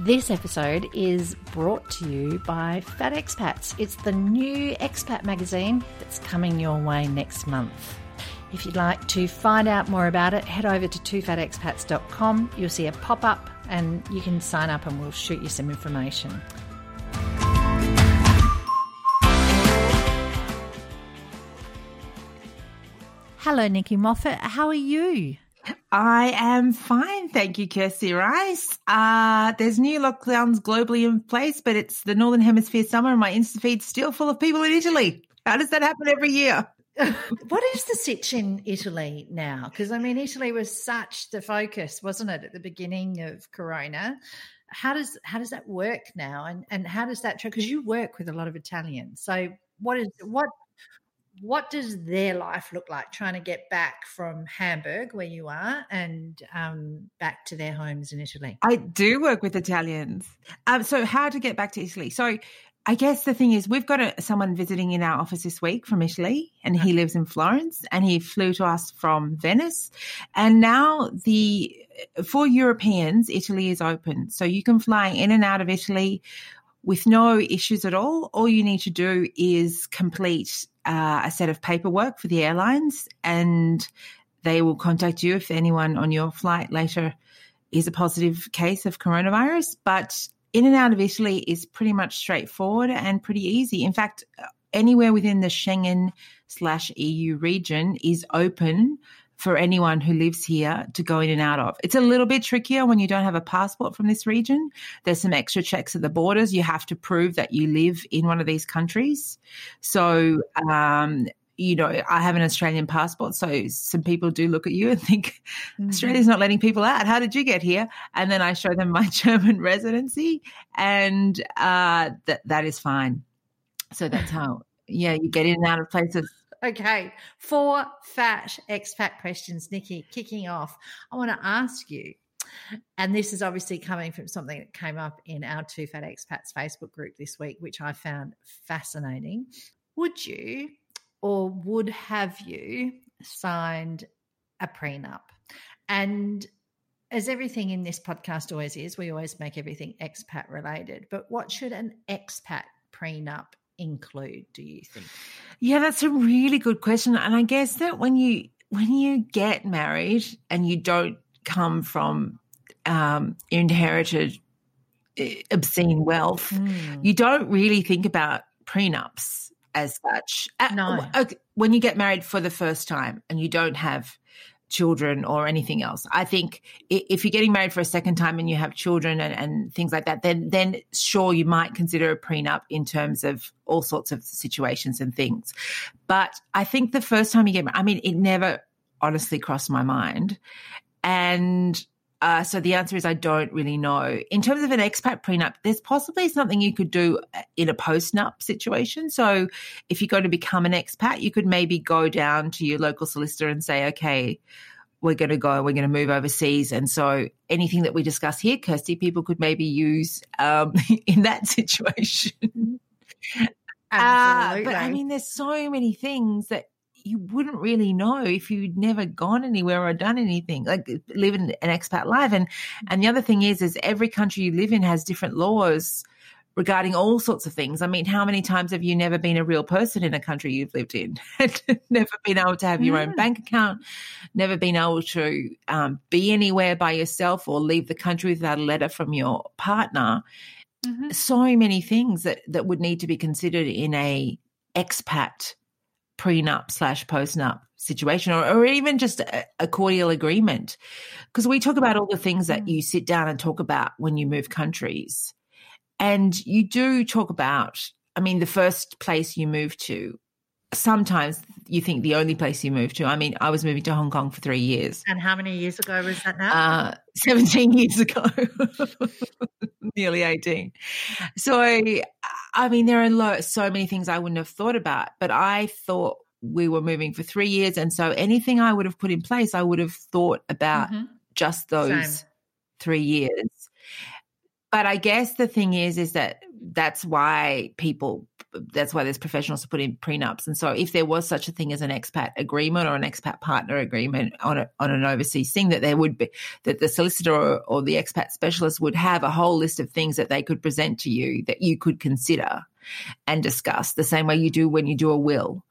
This episode is brought to you by Fat Expats. It's the new expat magazine that's coming your way next month. If you'd like to find out more about it, head over to twofatexpats.com. You'll see a pop-up and you can sign up and we'll shoot you some information. Hello, Nikki Moffat. How are you? I am fine, thank you, Kirsty Rice. There's new lockdowns globally in place, but it's the Northern Hemisphere summer and my Insta feed's still full of people in Italy. How does that happen every year? What is the sitch in Italy now? Because, Italy was such the focus, wasn't it, at the beginning of Corona? How does that work now? And how does that – because you work with a lot of Italians. So what does their life look like trying to get back from Hamburg, where you are, and back to their homes in Italy? I do work with Italians. So how to get back to Italy? So I guess the thing is we've got someone visiting in our office this week from Italy, and he lives in Florence, and he flew to us from Venice. And now for Europeans, Italy is open. So you can fly in and out of Italy with no issues at all. All you need to do is complete a set of paperwork for the airlines, and they will contact you if anyone on your flight later is a positive case of coronavirus. But in and out of Italy is pretty much straightforward and pretty easy. In fact, anywhere within the Schengen/EU region is open for anyone who lives here to go in and out of. It's a little bit trickier when you don't have a passport from this region. There's some extra checks at the borders. You have to prove that you live in one of these countries. So, I have an Australian passport, so some people do look at you and think, Australia's not letting people out. How did you get here? And then I show them my German residency, and that is fine. So that's how, you get in and out of places. Okay, 4 fat expat questions, Nikki, kicking off. I want to ask you, and this is obviously coming from something that came up in our Two Fat Expats Facebook group this week, which I found fascinating. Would you or would have you signed a prenup? And as everything in this podcast always is, we always make everything expat related, but what should an expat prenup include, do you think? Yeah, that's a really good question. And I guess that when you get married and you don't come from inherited obscene wealth, you don't really think about prenups as such. No. When you get married for the first time and you don't have children or anything else. I think if you're getting married for a second time and you have children and things like that, then sure, you might consider a prenup in terms of all sorts of situations and things. But I think the first time you get married, it never honestly crossed my mind. And so the answer is I don't really know. In terms of an expat prenup, there's possibly something you could do in a post-nup situation. So if you're going to become an expat, you could maybe go down to your local solicitor and say, okay, we're going to move overseas. And so anything that we discuss here, Kirsty, people could maybe use in that situation. Absolutely. But there's so many things that you wouldn't really know if you'd never gone anywhere or done anything, like living an expat life. And the other thing is every country you live in has different laws regarding all sorts of things. How many times have you never been a real person in a country you've lived in? Never been able to have your own bank account, never been able to be anywhere by yourself or leave the country without a letter from your partner. So many things that would need to be considered in a expat prenup/postnup situation or even just a cordial agreement. Because we talk about all the things that you sit down and talk about when you move countries. And you do talk about, the first place you move to, sometimes you think the only place you move to. I was moving to Hong Kong for 3 years. And how many years ago was that now? 17 years ago, nearly 18. So, there are so many things I wouldn't have thought about, but I thought we were moving for 3 years. And so anything I would have put in place, I would have thought about just those 3 years. But I guess the thing is that that's why people That's why there's professionals to put in prenups. And so if there was such a thing as an expat agreement or an expat partner agreement on an overseas thing, that there would be, that the solicitor or the expat specialist would have a whole list of things that they could present to you that you could consider and discuss, the same way you do when you do a will.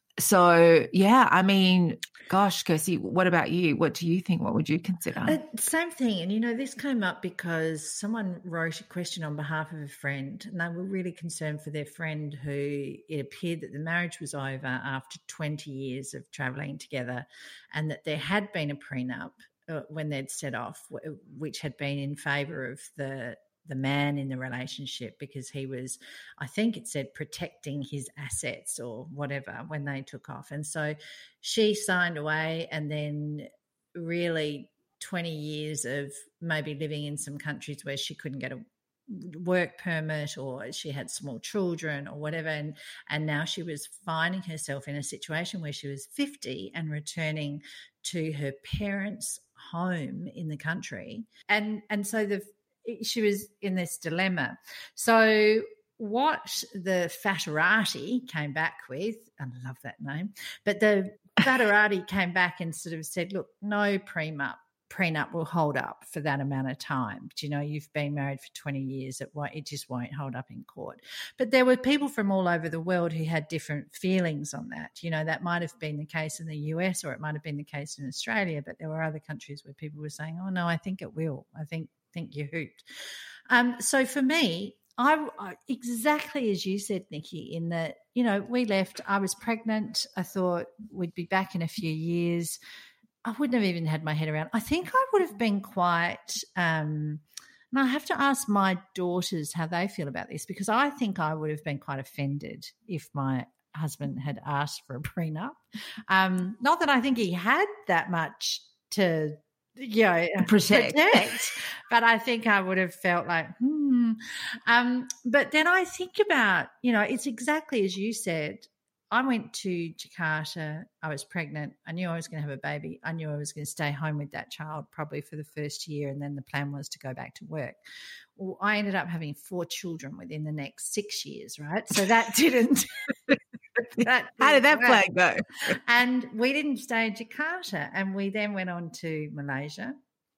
So, yeah, I mean, gosh, Kirsty, what about you? What do you think? What would you consider? Same thing. And, this came up because someone wrote a question on behalf of a friend, and they were really concerned for their friend who it appeared that the marriage was over after 20 years of travelling together, and that there had been a prenup when they'd set off, which had been in favour of the man in the relationship, because he was, I think it said, protecting his assets or whatever when they took off. And so she signed away, and then really 20 years of maybe living in some countries where she couldn't get a work permit, or she had small children or whatever, and now she was finding herself in a situation where she was 50 and returning to her parents' home in the country, and so she was in this dilemma. So what the Fatherati came back with, and I love that name, but the Fatherati came back and sort of said, look, no prenup will hold up for that amount of time. You've been married for 20 years. It just won't hold up in court. But there were people from all over the world who had different feelings on that. That might have been the case in the US, or it might have been the case in Australia, but there were other countries where people were saying, oh, no, I think it will. I think you're hooped. So for me, I exactly as you said, Nikki, in that, we left, I was pregnant. I thought we'd be back in a few years. I wouldn't have even had my head around. I think I would have been quite, and I have to ask my daughters how they feel about this, because I think I would have been quite offended if my husband had asked for a prenup. Not that I think he had that much to protect. But I think I would have felt like, but then I think about, it's exactly as you said. I went to Jakarta. I was pregnant. I knew I was going to have a baby. I knew I was going to stay home with that child probably for the first year, and then the plan was to go back to work. Well, I ended up having 4 children within the next 6 years, right? So that didn't How did that plan go? And we didn't stay in Jakarta, and we then went on to Malaysia,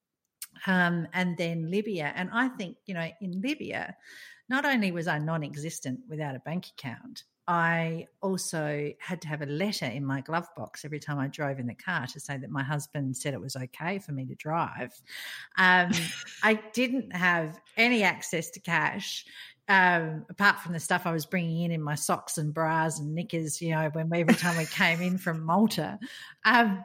and then Libya. And I think, in Libya, not only was I non-existent without a bank account, I also had to have a letter in my glove box every time I drove in the car to say that my husband said it was okay for me to drive. I didn't have any access to cash, apart from the stuff I was bringing in my socks and bras and knickers, every time we came in from Malta. And,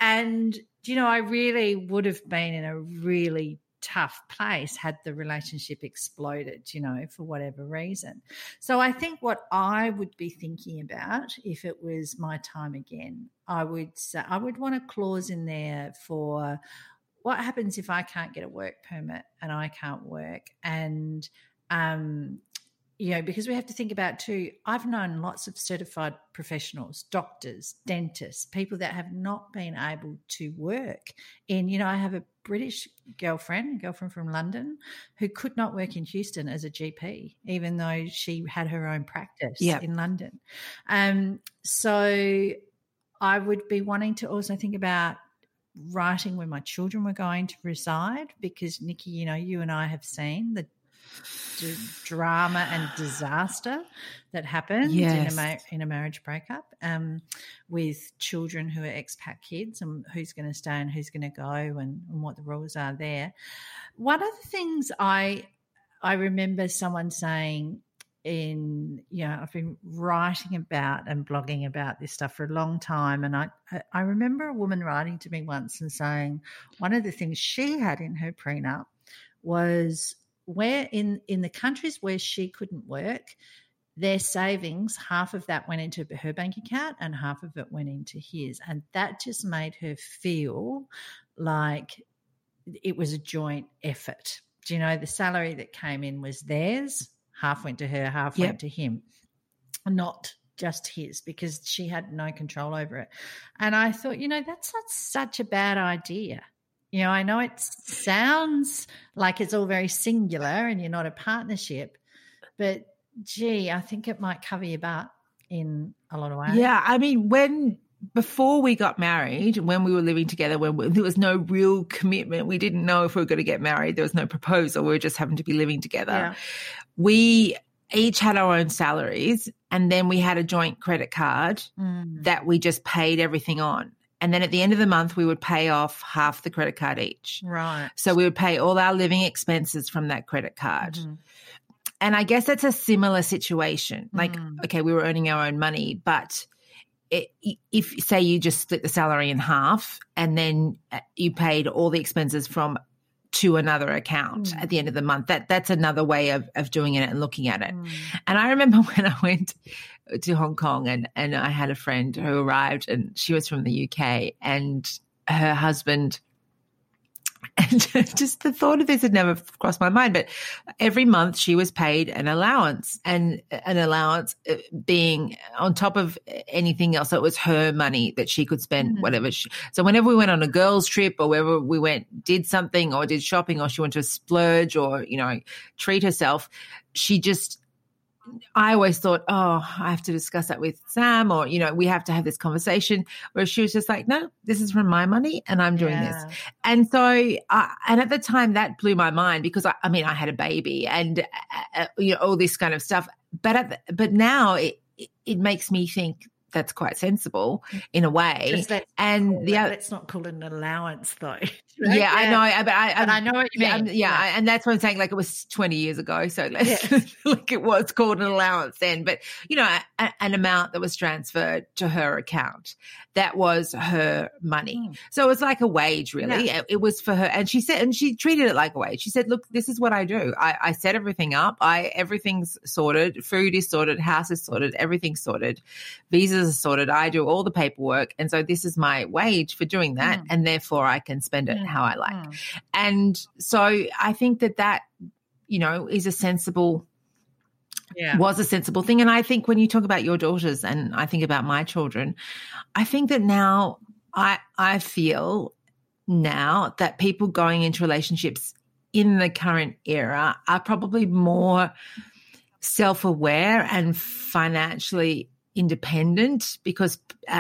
I really would have been in a really tough place had the relationship exploded, for whatever reason. So I think what I would be thinking about if it was my time again, I would say I would want a clause in there for what happens if I can't get a work permit and I can't work. And because we have to think about too, I've known lots of certified professionals, doctors, dentists, people that have not been able to work I have a British girlfriend from London, who could not work in Houston as a GP, even though she had her own practice in London. So I would be wanting to also think about writing where my children were going to reside, because, Nikki, you and I have seen the drama and disaster that happens in a marriage breakup, with children who are expat kids, and who's going to stay and who's going to go, and what the rules are there. One of the things I remember someone saying I've been writing about and blogging about this stuff for a long time, and I remember a woman writing to me once and saying one of the things she had in her prenup was where in the countries where she couldn't work, their savings, half of that went into her bank account and half of it went into his. And that just made her feel like it was a joint effort. The salary that came in was theirs, half went to her, half went to him, not just his, because she had no control over it. And I thought, that's not such a bad idea. I know it sounds like it's all very singular and you're not a partnership, but Gee, I think it might cover your butt in a lot of ways. Yeah, I mean, before we got married, when we were living together, there was no real commitment, we didn't know if we were going to get married. There was no proposal. We were just having to be living together. Yeah. We each had our own salaries, and then we had a joint credit card that we just paid everything on. And then at the end of the month, we would pay off half the credit card each. Right. So we would pay all our living expenses from that credit card. And I guess it's a similar situation. Like, okay, we were earning our own money, but if say you just split the salary in half and then you paid all the expenses from to another account at the end of the month, that's another way of doing it and looking at it. And I remember when I went to Hong Kong and I had a friend who arrived, and she was from the UK, and her husband, and just the thought of this had never crossed my mind, but every month she was paid an allowance, and an allowance being on top of anything else. So it was her money that she could spend whatever. So whenever we went on a girls' trip, or wherever we went, did something or did shopping, or she wanted to splurge or, treat herself, I always thought, oh, I have to discuss that with Sam, or, we have to have this conversation, where she was just like, no, this is from my money and I'm doing this. And so, and at the time that blew my mind, because I had a baby and, all this kind of stuff. But now it makes me think that's quite sensible in a way. Let's not call it an allowance though. Right? Yeah, I know. But I know what you mean. Yeah, and that's what I'm saying. Like, it was 20 years ago, so like it was called an allowance then. But, an amount that was transferred to her account, that was her money. So it was like a wage, really. Yeah. It was for her. And she said, and she treated it like a wage. She said, look, this is what I do. I set everything up. Everything's sorted. Food is sorted. House is sorted. Everything's sorted. Visas are sorted. I do all the paperwork. And so this is my wage for doing that. And therefore I can spend it how I like. And so I think that, is a sensible was a sensible thing. And I think when you talk about your daughters, and I think about my children, I think that now I feel now that people going into relationships in the current era are probably more self-aware and financially independent, because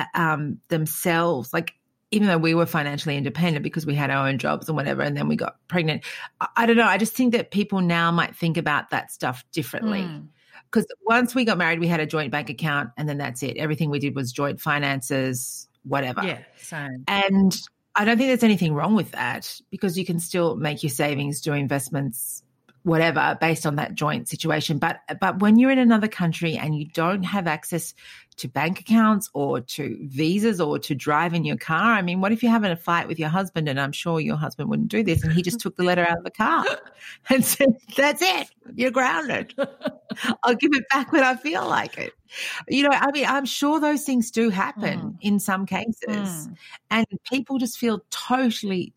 themselves, like, even though we were financially independent because we had our own jobs and whatever, and then we got pregnant, I don't know. I just think that people now might think about that stuff differently. Because once we got married, we had a joint bank account, and then that's it. Everything we did was joint finances, whatever. Yeah, same. And I don't think there's anything wrong with that, because you can still make your savings, do investments, whatever, based on that joint situation. But when you're in another country and you don't have access to bank accounts or to visas or to drive in your car, I mean, what if you're having a fight with your husband, and I'm sure your husband wouldn't do this, and he just took the letter out of the car and said, that's it, you're grounded. I'll give it back when I feel like it. I'm sure those things do happen in some cases, and people just feel totally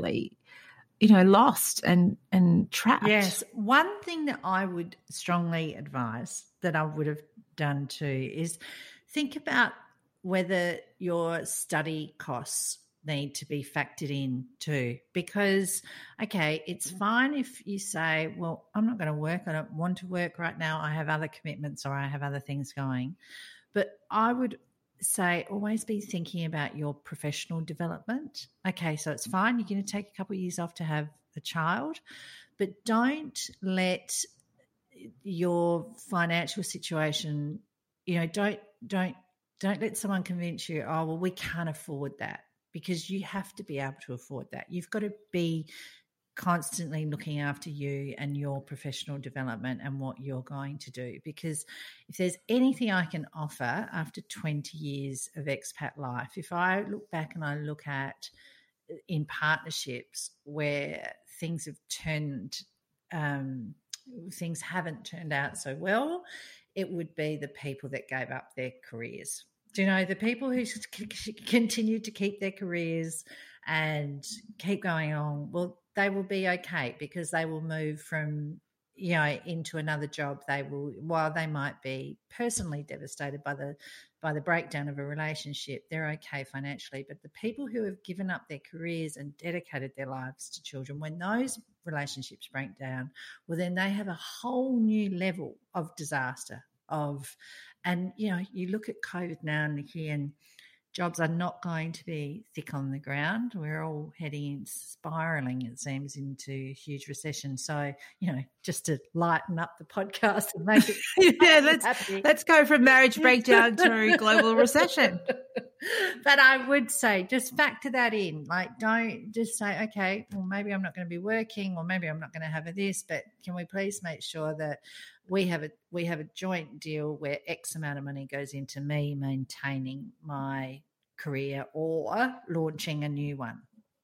lost and trapped. Yes. One thing that I would strongly advise, that I would have done too, is think about whether your study costs need to be factored in too. Because, okay, it's fine if you say, well, I'm not going to work. I don't want to work right now. I have other commitments, or I have other things going. But I would say always be thinking about your professional development. Okay, so it's fine. You're going to take a couple of years off to have a child, but don't let your financial situation, don't let someone convince you, oh, well, we can't afford that, because you have to be able to afford that. You've got to be constantly looking after you and your professional development and what you're going to do. Because if there's anything I can offer after 20 years of expat life, if I look back and I look at in partnerships where things haven't turned out so well, it would be the people that gave up their careers. Do you know, the people who continued to keep their careers and keep going on, well, they will be okay, because they will move from, into another job. They will, while they might be personally devastated by the breakdown of a relationship, they're okay financially. But the people who have given up their careers and dedicated their lives to children, when those relationships break down, well, then they have a whole new level of disaster and, you look at COVID now, Nikki, and jobs are not going to be thick on the ground. We're all heading, spiraling, it seems, into huge recession. So, just to lighten up the podcast and make it let's go from marriage breakdown to global recession. But I would say just factor that in. Like, don't just say, okay, well, maybe I'm not going to be working, or maybe I'm not going to have this, but can we please make sure that we have a joint deal where X amount of money goes into me maintaining my career or launching a new one.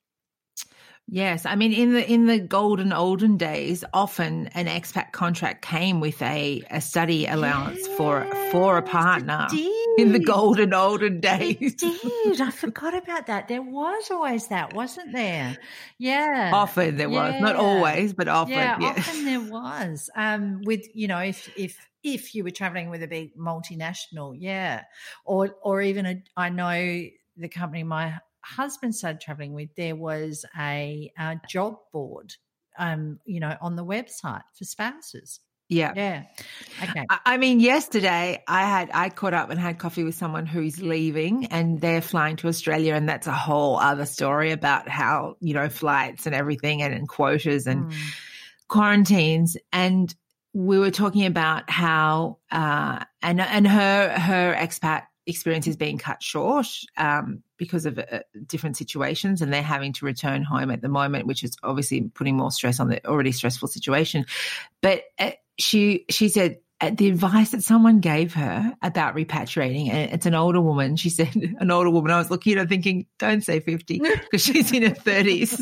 Yes, I mean in the golden olden days, often an expat contract came with a study allowance for a partner. In the golden olden days, it did. I forgot about that. There was always that, wasn't there? Yeah, often there was, not always, but often. Yeah, often there was. With if you were traveling with a big multinational, or even I know the company my husband started traveling with, there was a job board, on the website for spouses. Yeah. Yeah. Okay. I mean, yesterday I caught up and had coffee with someone who's leaving, and they're flying to Australia, and that's a whole other story about how, flights and everything and quotas and quarantines. And we were talking about how and her expat experience is being cut short because of different situations, and they're having to return home at the moment, which is obviously putting more stress on the already stressful situation. But she said the advice that someone gave her about repatriating, and it's an older woman, she said, an older woman, I was looking at her thinking, don't say 50 because she's in her 30s.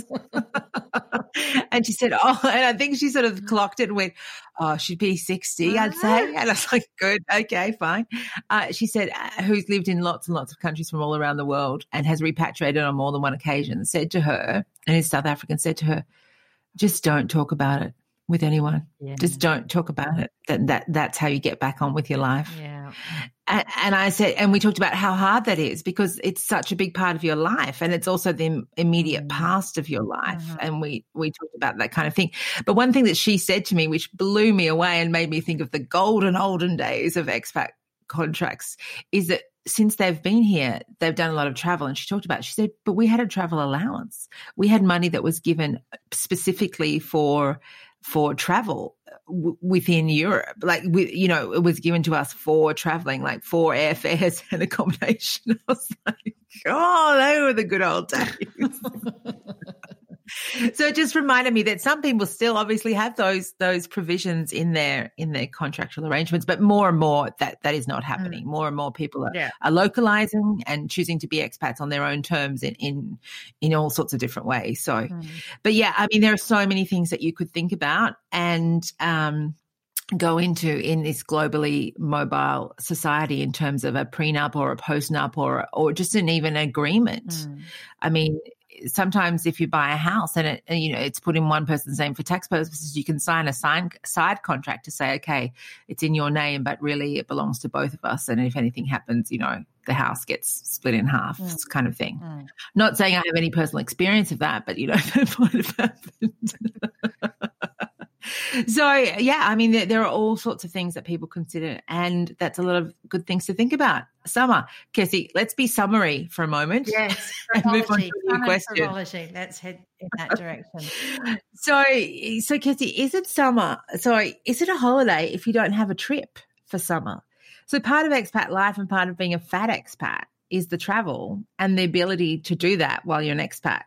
And she said, and I think she sort of clocked it and went, she'd be 60, I'd say. And I was like, good, okay, fine. She said, who's lived in lots and lots of countries from all around the world and has repatriated on more than one occasion, said to her, and is South African, said to her, just don't talk about it with anyone. Yeah. Just don't talk about it. That's how you get back on with your life. Yeah. And I said, and we talked about how hard that is because it's such a big part of your life, and it's also the immediate past of your life. And we talked about that kind of thing. But one thing that she said to me, which blew me away and made me think of the golden olden days of expat contracts, is that since they've been here, they've done a lot of travel. And she talked about it. She said, but we had a travel allowance. We had money that was given specifically for travel within Europe. Like, it was given to us for traveling, like for airfares and accommodation. I was like, they were the good old days. So it just reminded me that some people still obviously have those provisions in their contractual arrangements, but more and more that is not happening. More and more people are localizing and choosing to be expats on their own terms in all sorts of different ways. So, but yeah, I mean, there are so many things that you could think about and go into in this globally mobile society in terms of a prenup or a postnup or just an even agreement. I mean, sometimes if you buy a house and it's put in one person's name for tax purposes, you can sign a side contract to say, okay, it's in your name, but really it belongs to both of us. And if anything happens, the house gets split in half, kind of thing. Not saying I have any personal experience of that, but that might have happened. So, yeah, I mean, there are all sorts of things that people consider, and that's a lot of good things to think about. Summer. Cassie, let's be summary for a moment. Yes. And move on to your question. Let's head in that direction. So Cassie, is it a holiday if you don't have a trip for summer? So part of expat life and part of being a fat expat is the travel and the ability to do that while you're an expat.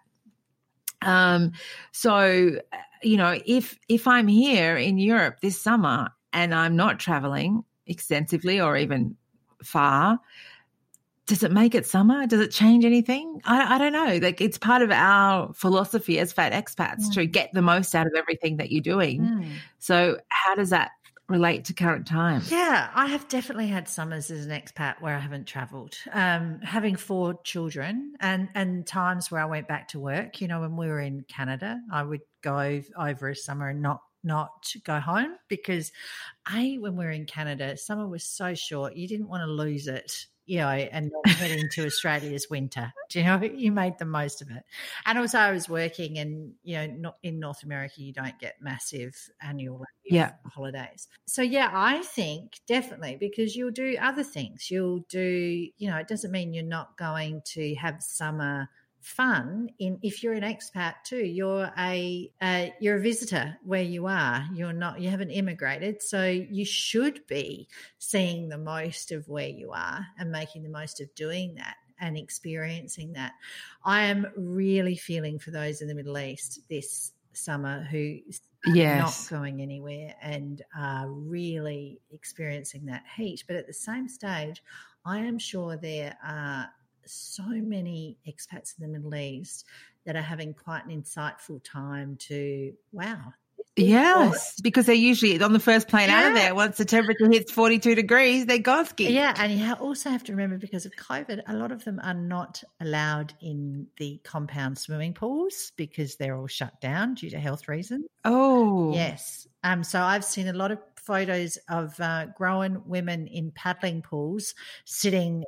If I'm here in Europe this summer and I'm not traveling extensively or even far, does it make it summer? Does it change anything? I don't know. Like, it's part of our philosophy as fat expats to get the most out of everything that you're doing. So how does that relate to current times? Yeah, I have definitely had summers as an expat where I haven't travelled. Having 4 children and times where I went back to work, when we were in Canada, I would go over a summer and not go home because when we were in Canada, summer was so short, you didn't want to lose it. and not heading to Australia's winter. You made the most of it. And also I was working and, not in North America, you don't get massive annual holidays. So, I think definitely, because you'll do other things. You'll do, it doesn't mean you're not going to have summer fun if you're an expat too. You're a visitor where you are. You haven't immigrated, so you should be seeing the most of where you are and making the most of doing that and experiencing that. I am really feeling for those in the Middle East this summer who are not going anywhere and are really experiencing that heat. But at the same stage, I am sure there are so many expats in the Middle East that are having quite an insightful time to, wow. Yes, because they're usually on the first plane out of there. Once the temperature hits 42 degrees, they're gosky. Yeah, and you also have to remember, because of COVID, a lot of them are not allowed in the compound swimming pools because they're all shut down due to health reasons. Oh. Yes. So I've seen a lot of photos of grown women in paddling pools sitting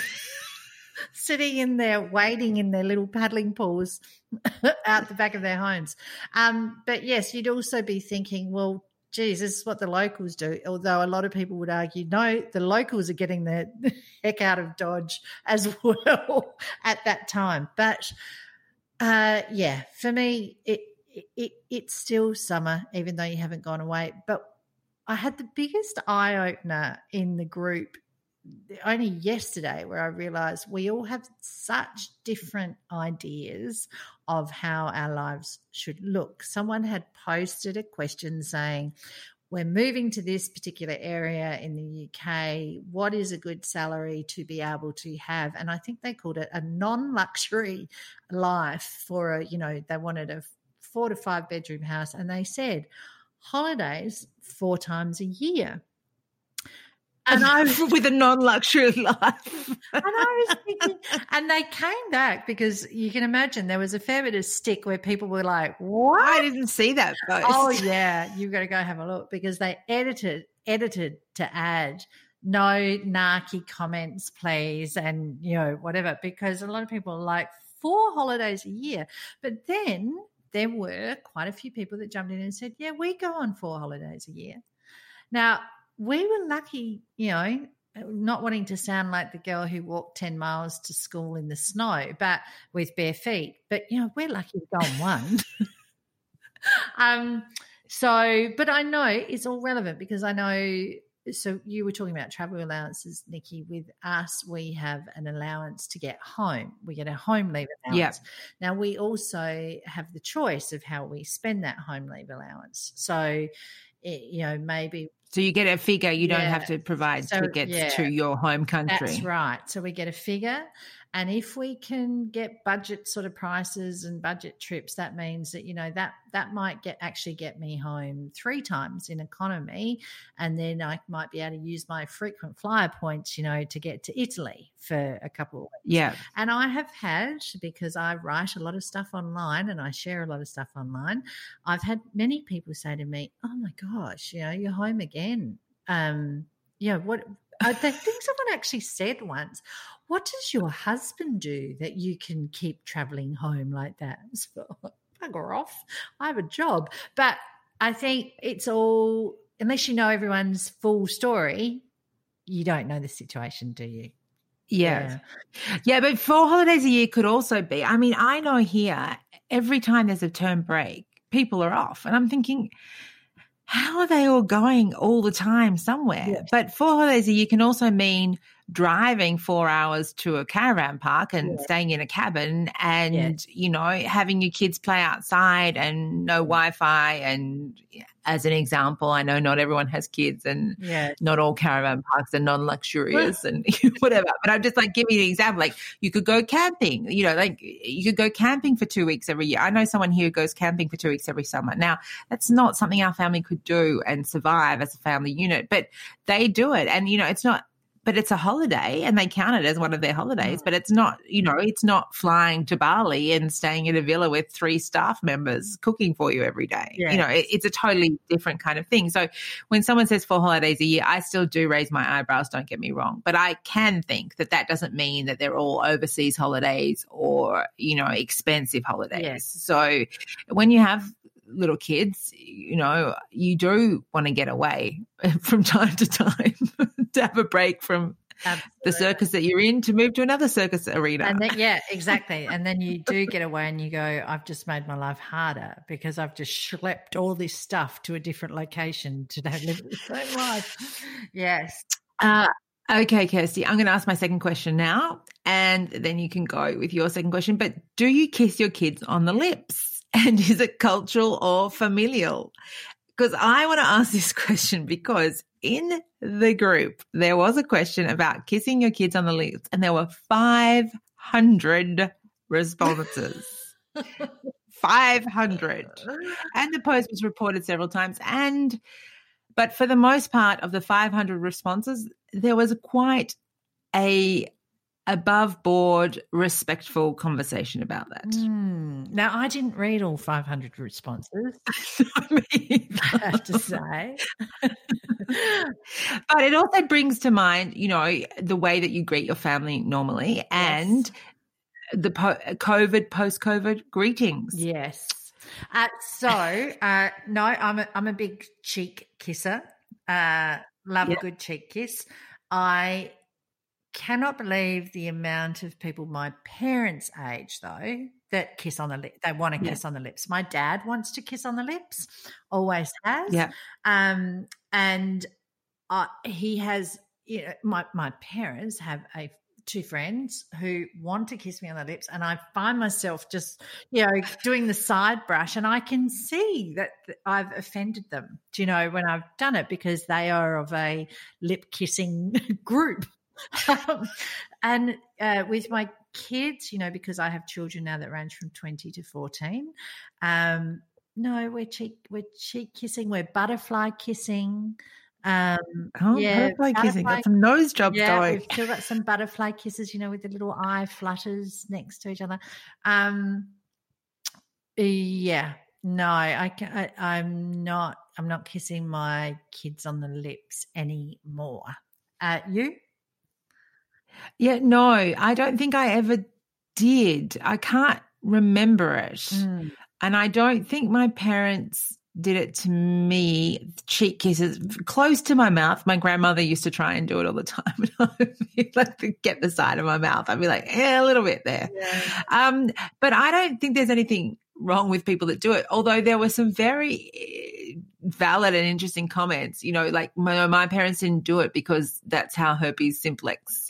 in there waiting in their little paddling pools out the back of their homes. But yes, you'd also be thinking, well, geez, this is what the locals do. Although a lot of people would argue, no, the locals are getting the heck out of Dodge as well at that time. But for me, it's still summer, even though you haven't gone away. But I had the biggest eye-opener in the group only yesterday, where I realised we all have such different ideas of how our lives should look. Someone had posted a question saying, we're moving to this particular area in the UK. What is a good salary to be able to have? And I think they called it a non-luxury life for they wanted a 4 to 5 bedroom house. And they said holidays 4 times a year. And I was, with a non-luxury life. And I was thinking, and they came back, because you can imagine there was a fair bit of stick where people were like, what? I didn't see that post. Oh, yeah, you've got to go have a look, because they edited to add no narky comments, please, and, whatever, because a lot of people are like 4 holidays a year. But then there were quite a few people that jumped in and said, yeah, we go on 4 holidays a year. Now, we were lucky, not wanting to sound like the girl who walked 10 miles to school in the snow, but with bare feet. But, we're lucky to go on one. But I know it's all relevant, because I know, so you were talking about travel allowances, Nikki. With us, we have an allowance to get home. We get a home leave allowance. Yep. Now, we also have the choice of how we spend that home leave allowance. So, maybe. So you get a figure, you don't have to provide tickets to your home country. That's right. So we get a figure, and if we can get budget sort of prices and budget trips, that means that, that might actually get me home 3 times in economy, and then I might be able to use my frequent flyer points, to get to Italy for a couple of weeks. Yeah. And I have had, because I write a lot of stuff online and I share a lot of stuff online, I've had many people say to me, oh my gosh, you're home again. What I think someone actually said once, what does your husband do that you can keep travelling home like that? So, bugger off. I have a job. But I think it's all, unless you know everyone's full story, you don't know the situation, do you? Yeah. Yeah, but 4 holidays a year could also be. I mean, I know here, every time there's a term break, people are off. And I'm thinking, how are they all going all the time somewhere? Yeah. But 4 holidays a year can also mean driving 4 hours to a caravan park and staying in a cabin and, having your kids play outside and no Wi-Fi. And as an example, I know not everyone has kids and not all caravan parks are non-luxurious and whatever. But I'm just like giving you an example. Like you could go camping, you could go camping for 2 weeks every year. I know someone here who goes camping for 2 weeks every summer. Now, that's not something our family could do and survive as a family unit, but they do it. And, it's not but it's a holiday and they count it as one of their holidays, but it's not, it's not flying to Bali and staying in a villa with 3 staff members cooking for you every day. Yeah. It's a totally different kind of thing. So when someone says 4 holidays a year, I still do raise my eyebrows, don't get me wrong, but I can think that doesn't mean that they're all overseas holidays or, expensive holidays. Yes. So when you have little kids, you do want to get away from time to time to have a break from the circus that you're in to move to another circus arena. And then, exactly. And then you do get away and you go, I've just made my life harder because I've just schlepped all this stuff to a different location to live the same life. Yes. Okay, Kirsty, I'm going to ask my second question now, and then you can go with your second question. But do you kiss your kids on the lips? And is it cultural or familial? Because I want to ask this question because in the group, there was a question about kissing your kids on the lips, and there were 500 responses. 500. And the post was reported several times. But for the most part of the 500 responses, there was quite a above board, respectful conversation about that. Now, I didn't read all 500 responses, I have to say. But it also brings to mind, the way that you greet your family normally and the post-COVID greetings. Yes. No, I'm a big cheek kisser. Love a good cheek kiss. I cannot believe the amount of people my parents' age, though, that kiss on the lips. They want to kiss on the lips. My dad wants to kiss on the lips, always has. Yeah. And he has, my parents have 2 friends who want to kiss me on the lips, and I find myself just, doing the side brush, and I can see that I've offended them, when I've done it, because they are of a lip kissing group. And with my kids, because I have children now that range from 20 to 14, no, we're cheek kissing, we're butterfly kissing. Butterfly kissing, got some nose jobs going. We've still got some butterfly kisses, with the little eye flutters next to each other. No, I'm not kissing my kids on the lips anymore. You? Yeah, no, I don't think I ever did. I can't remember it. And I don't think my parents did it to me, cheek kisses close to my mouth. My grandmother used to try and do it all the time. I'd be like to get the side of my mouth. I'd be like, a little bit there. Yeah. But I don't think there's anything wrong with people that do it, although there were some very valid and interesting comments, like my parents didn't do it because that's how herpes simplex,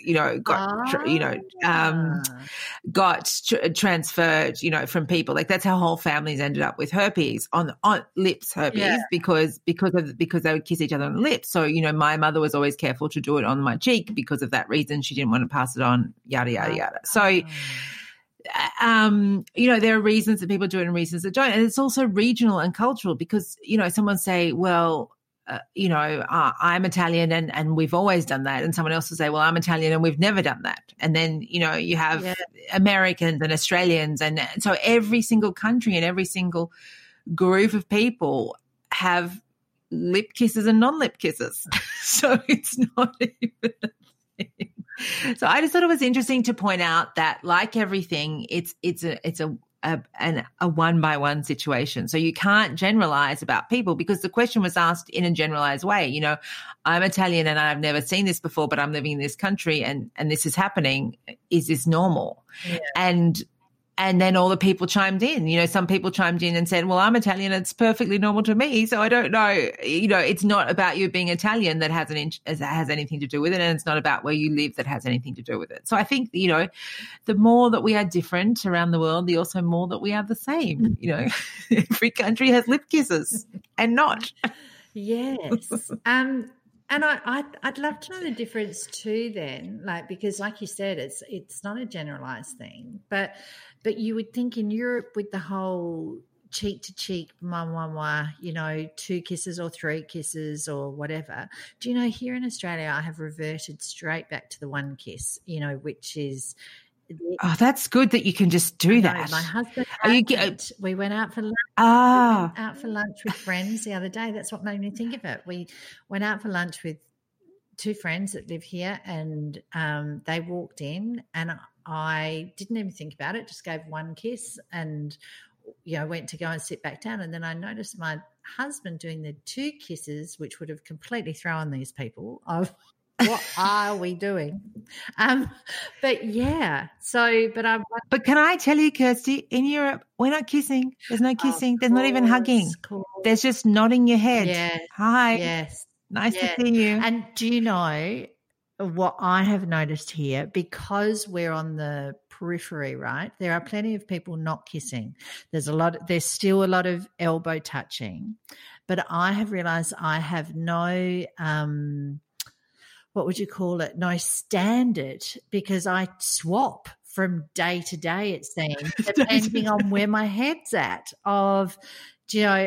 got transferred, from people. Like that's how whole families ended up with herpes on lips herpes because they would kiss each other on the lips. So, my mother was always careful to do it on my cheek because of that reason. She didn't want to pass it on, yada, yada, yada. So, there are reasons that people do it and reasons that don't. And it's also regional and cultural because, someone say, well, I'm Italian and we've always done that. And someone else will say, well, I'm Italian and we've never done that. And then, you have Americans and Australians. And so every single country and every single group of people have lip kisses and non-lip kisses. So it's not even a thing. So I just thought it was interesting to point out that, like everything, it's a one-by-one situation. So you can't generalize about people because the question was asked in a generalized way. I'm Italian and I've never seen this before, but I'm living in this country and this is happening. Is this normal? Yeah. And then all the people chimed in. Some people chimed in and said, well, I'm Italian. It's perfectly normal to me. So I don't know. It's not about you being Italian that has anything to do with it. And it's not about where you live that has anything to do with it. So I think, the more that we are different around the world, the also more that we are the same. Every country has lip kisses and not. Yes. And I'd love to know the difference too then, because like you said, it's not a generalised thing, but you would think in Europe with the whole cheek to cheek, mwah, you know, 2 kisses or 3 kisses or whatever. Do you know, here in Australia, I have reverted straight back to the 1 kiss, you know, which is. Oh, that's good that you can just do that. My husband, we went out for lunch. Ah. We went out for lunch with friends the other day. That's what made me think of it. We went out for lunch with 2 friends that live here, and they walked in, and I didn't even think about it, just gave 1 kiss and, you know, went to go and sit back down. And then I noticed my husband doing the 2 kisses, which would have completely thrown these people off. What are we doing? But yeah, But can I tell you, Kirsty, in Europe, we're not kissing. There's no kissing. There's not even hugging. There's just nodding your head. Yes. Hi. Yes. Nice to see you. And do you know what I have noticed here? Because we're on the periphery, right? There are plenty of people not kissing. There's still a lot of elbow touching. But I have realized I have no what would you call it? No standard, because I swap from day to day, it seems, depending on where my head's at. You know,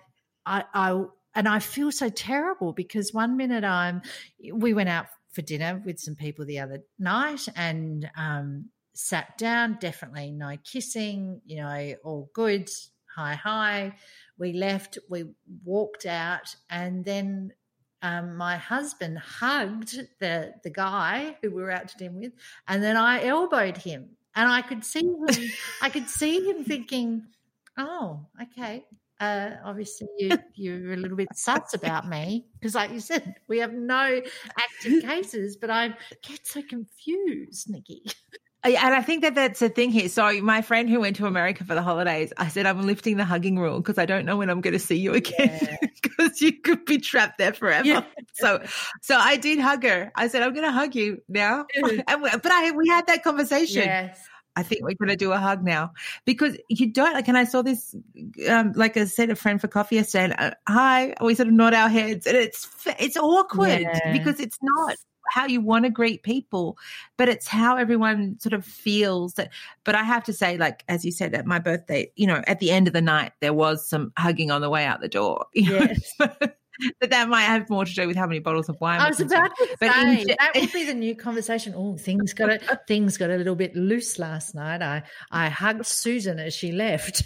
and I feel so terrible because one minute we went out for dinner with some people the other night and sat down, definitely no kissing, you know, all good, hi. We left, we walked out, and then my husband hugged the guy who we were out to dinner with, and then I elbowed him, and I could see him thinking, "Oh, okay, obviously you're a little bit sus about me," because, like you said, we have no active cases, but I get so confused, Nikki. And I think that's the thing here. So my friend who went to America for the holidays, I said, I'm lifting the hugging rule because I don't know when I'm going to see you again because you could be trapped there forever. Yeah. So I did hug her. I said, I'm going to hug you now. We had that conversation. Yes. I think we're going to do a hug now because you don't like, and I saw this, like I said, a friend for coffee yesterday, and, hi, we sort of nod our heads, and it's awkward because it's not how you want to greet people, but it's how everyone sort of feels that. But I have to say, like, as you said, at my birthday, you know, at the end of the night, there was some hugging on the way out the door. Yes. But that might have more to do with how many bottles of wine. I was about to say, that would be the new conversation. Oh, things got a little bit loose last night. I hugged Susan as she left.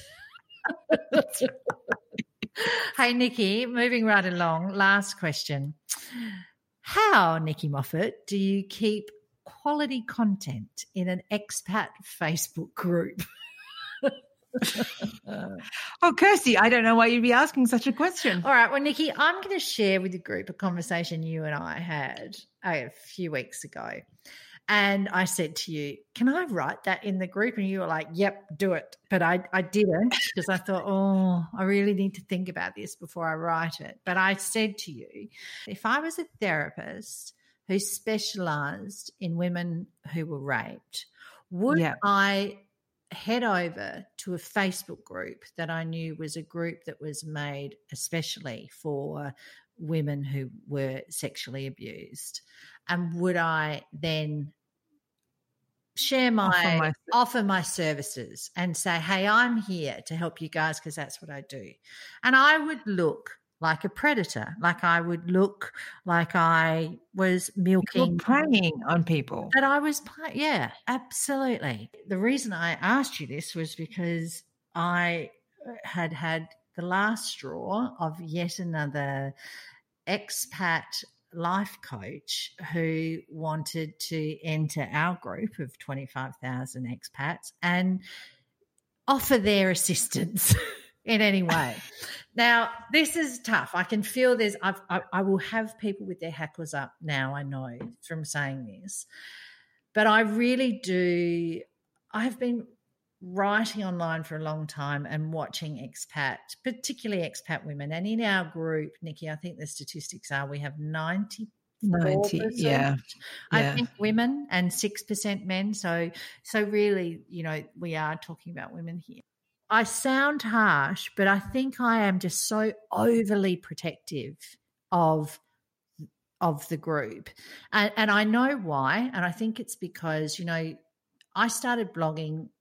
Hey, Nikki, moving right along, last question. How, Nikki Moffat, do you keep quality content in an expat Facebook group? Oh, Kirsty, I don't know why you'd be asking such a question. All right. Well, Nikki, I'm going to share with the group a conversation you and I had a few weeks ago. And I said to you, can I write that in the group? And you were like, yep, do it. But I didn't because I thought, I really need to think about this before I write it. But I said to you, if I was a therapist who specialised in women who were raped, would I head over to a Facebook group that I knew was a group that was made especially for women who were sexually abused? And would I then share offer my services and say, hey, I'm here to help you guys because that's what I do? And I would look like a predator, like I would look like I was milking. Preying on people. That I was, yeah, absolutely. The reason I asked you this was because I had the last straw of yet another expat life coach who wanted to enter our group of 25,000 expats and offer their assistance in any way. Now, this is tough. I can feel I will have people with their hecklers up now, I know, from saying this. But I really do. I've been writing online for a long time and watching particularly expat women. And in our group, Nikki, I think the statistics are we have 90, yeah. I think women and 6% men. So really, you know, we are talking about women here. I sound harsh, but I think I am just so overly protective of the group. And I know why. And I think it's because, you know, I started blogging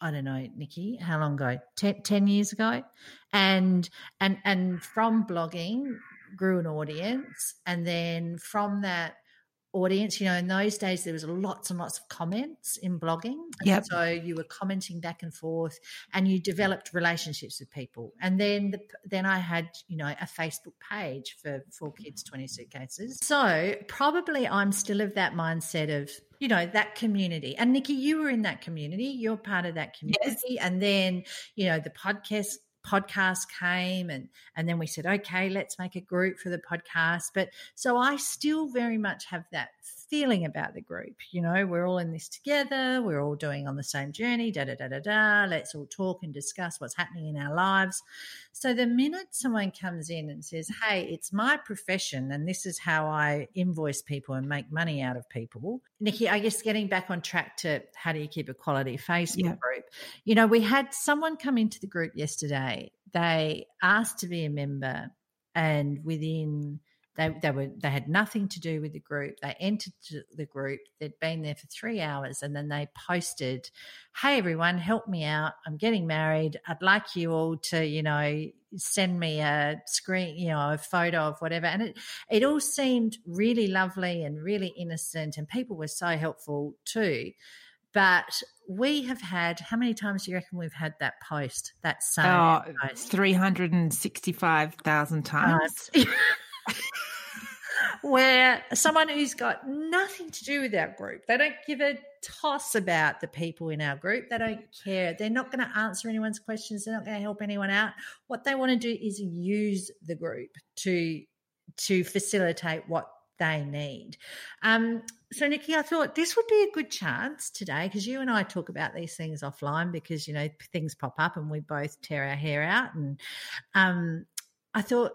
I don't know, Nikki, how long ago? 10 years ago. And from blogging grew an audience. And then from that audience, in those days there was lots and lots of comments in blogging. Yep. So you were commenting back and forth and you developed relationships with people. And then I had, a Facebook page for 4 Kids, 20 Suitcases. So probably I'm still of that mindset of, that community. And Nikki, you were in that community. You're part of that community. Yes. And then, the podcast came and then we said, okay, let's make a group for the podcast. But so I still very much have that feeling about the group. We're all in this together. We're all doing on the same journey, let's all talk and discuss what's happening in our lives. So the minute someone comes in and says, hey, it's my profession and this is how I invoice people and make money out of people. Nikki, I guess getting back on track to how do you keep a quality Facebook group, we had someone come into the group yesterday. They asked to be a member and within they had nothing to do with the group. They entered the group. They'd been there for 3 hours and then they posted, hey, everyone, help me out. I'm getting married. I'd like you all to, send me a screen, a photo of whatever. And it all seemed really lovely and really innocent and people were so helpful too. But we have had, how many times do you reckon we've had that post, that same post? 365,000 times. Where someone who's got nothing to do with our group, they don't give a toss about the people in our group. They don't care. They're not going to answer anyone's questions. They're not going to help anyone out. What they want to do is use the group to facilitate what they need. So, Nikki, I thought this would be a good chance today because you and I talk about these things offline because, things pop up and we both tear our hair out. And I thought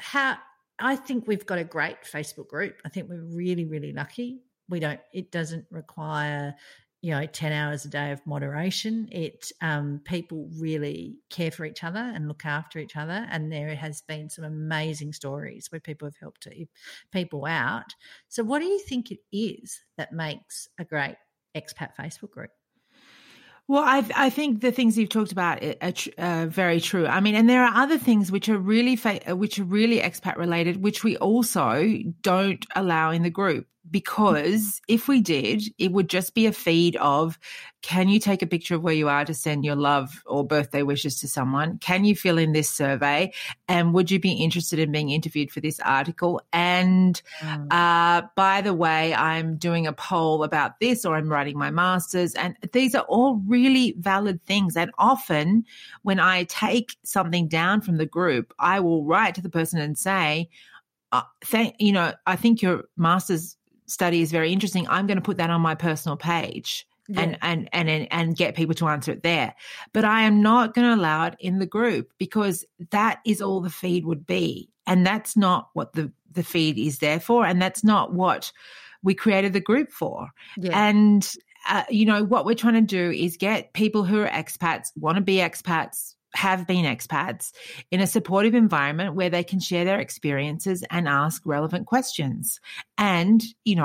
I think we've got a great Facebook group. I think we're really, really lucky. It doesn't require, 10 hours a day of moderation. People really care for each other and look after each other. And there has been some amazing stories where people have helped people out. So what do you think it is that makes a great expat Facebook group? Well, I think the things you've talked about are very true. I mean, and there are other things which are really expat related, which we also don't allow in the group. Because if we did, it would just be a feed of, can you take a picture of where you are to send your love or birthday wishes to someone? Can you fill in this survey? And would you be interested in being interviewed for this article? And by the way, I'm doing a poll about this or I'm writing my master's. And these are all really valid things. And often when I take something down from the group, I will write to the person and say, I think your master's study is very interesting. I'm going to put that on my personal page and get people to answer it there. But I am not going to allow it in the group because that is all the feed would be. And that's not what the feed is there for. And that's not what we created the group for. Yeah. And, what we're trying to do is get people who are expats, want to be expats, have been expats in a supportive environment where they can share their experiences and ask relevant questions and,